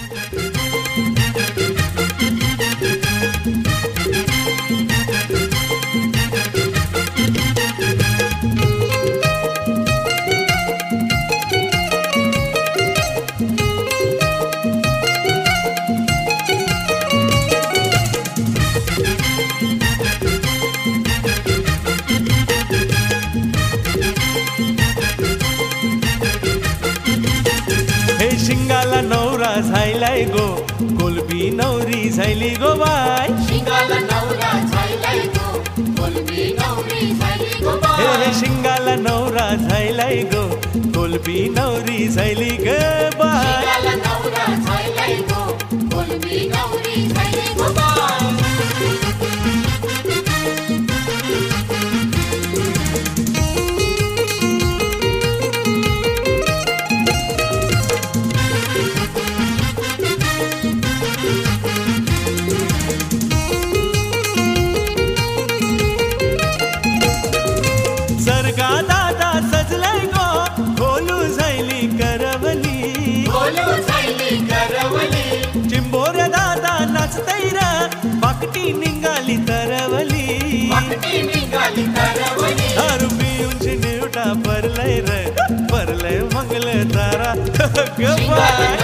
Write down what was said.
शिंगाला नवरा झायलाय गो कोलबी नवरी झायली गो बाय शिंगाला नवरा झायलाय गो कोलबी नवरी झायली गो बाय हे शिंगाला नवरा झायलाय गो कोलबी नवरी झायली ग बाय शिंगाला नवरा झायलाय गो कोलबी नवरी झायली गो बाय सरगा दादा सजलाय गो गोलू झायली करवली गोलू झायली करवली चिंबोऱ्या दादा नाचतय र पाकटी निघाली तरवली पाकटी निघाली तरवली दारू पिऊन निवटा परलय र परलय मंगल तारा ग बाय